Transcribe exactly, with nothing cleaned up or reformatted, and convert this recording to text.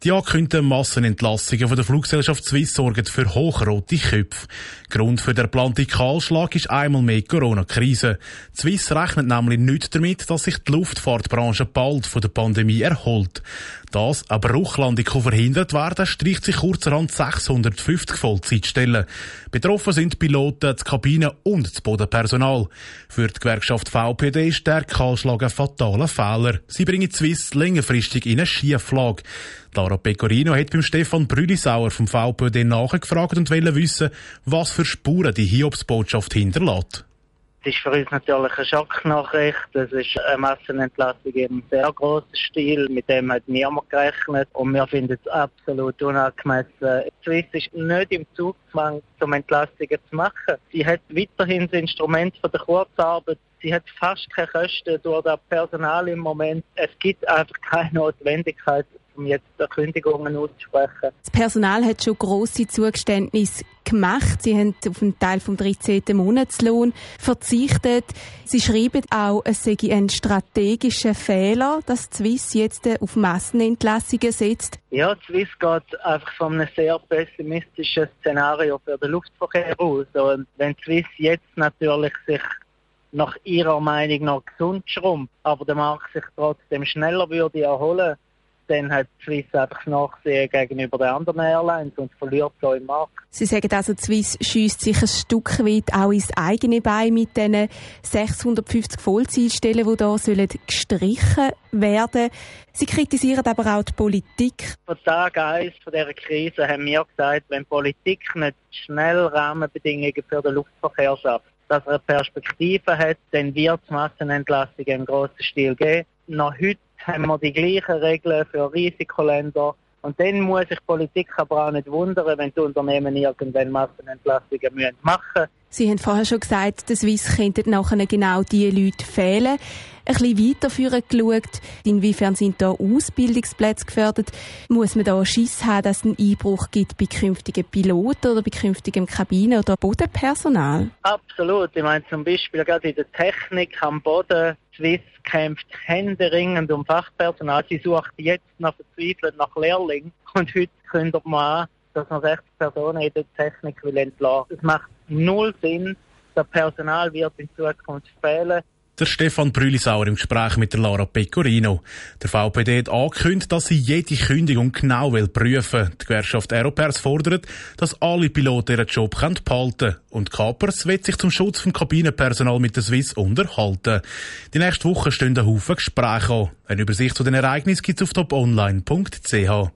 Die angekündigten Massenentlassungen von der Fluggesellschaft Swiss sorgen für hochrote Köpfe. Grund für den geplanten Kahlschlag ist einmal mehr die Corona-Krise. Swiss rechnet nämlich nicht damit, dass sich die Luftfahrtbranche bald von der Pandemie erholt. Dass eine Bruchlandung verhindert werden, streicht sich kurzerhand sechshundertfünfzig Vollzeitstellen. Betroffen sind die Piloten, die Kabine und das Bodenpersonal. Für die Gewerkschaft V P D ist der Kahlschlag ein fataler Fehler. Sie bringen Swiss längerfristig in eine Schieflage. Lara Pecorino hat beim Stefan Brülisauer vom V P D nachgefragt und wollte wissen, was für Spuren die Hiobsbotschaft hinterlässt. Das ist für uns natürlich eine Schocknachricht. Das ist eine Massenentlassung im sehr grossen Stil. Mit dem hat niemand gerechnet. Und wir finden es absolut unangemessen. Swiss ist nicht im Zugzwang, um Entlastungen zu machen. Sie hat weiterhin das Instrument von der Kurzarbeit. Sie hat fast keine Kosten durch das Personal im Moment. Es gibt einfach keine Notwendigkeit, um jetzt Kündigungen auszusprechen. Das Personal hat schon grosse Zugeständnisse gemacht. Sie haben auf einen Teil vom dreizehnten Monatslohn verzichtet. Sie schreiben auch, es sei ein strategischer Fehler, dass Swiss jetzt auf Massenentlassungen setzt. Ja, Swiss geht einfach von einem sehr pessimistischen Szenario für den Luftverkehr aus. Und wenn Swiss jetzt natürlich sich nach ihrer Meinung nach gesund schrumpft, aber der Markt sich trotzdem schneller würde erholen, dann hat Swiss einfach das Nachsehen gegenüber den anderen Airlines und verliert so im Markt. Sie sagen also, Swiss schiesst sich ein Stück weit auch ins eigene Bein mit diesen sechshundertfünfzig Vollzeitstellen, die hier sollen gestrichen werden. Sie kritisieren aber auch die Politik. Von Tag eins von dieser Krise haben wir gesagt, wenn die Politik nicht schnell Rahmenbedingungen für den Luftverkehr schafft, dass er eine Perspektive hat, dann wird es Massenentlassungen im grossen Stil geben. Noch heute haben wir die gleichen Regeln für Risikoländer. Und dann muss sich die Politik aber auch nicht wundern, wenn die Unternehmen irgendwann Massenentlassungen machen müssen. Sie haben vorher schon gesagt, der Swiss könnten nachher genau diese Leute fehlen. Ein bisschen weiterführend geschaut, inwiefern sind da Ausbildungsplätze gefördert? Muss man da Schiss haben, dass es einen Einbruch gibt bei künftigen Piloten oder bei künftigem Kabine- oder Bodenpersonal? Absolut. Ich meine zum Beispiel gerade in der Technik am Boden. Swiss kämpft händeringend um Fachpersonal. Sie sucht jetzt noch verzweifelt nach Lehrlingen. Und heute kündigt man an, dass man sechzig Personen in der Technik will entlassen. Es macht null Sinn. Das Personal wird in Zukunft fehlen. Der Stefan Brülisauer im Gespräch mit der Lara Pecorino. Der V P D hat angekündigt, dass sie jede Kündigung genau prüfen will. Die Gewerkschaft Aeropers fordert, dass alle Piloten ihren Job behalten können. Und Kapers will sich zum Schutz vom Kabinenpersonal mit der Swiss unterhalten. Die nächste Woche stehen ein Haufen Gespräche an. Eine Übersicht zu den Ereignissen gibt es auf toponline punkt c h.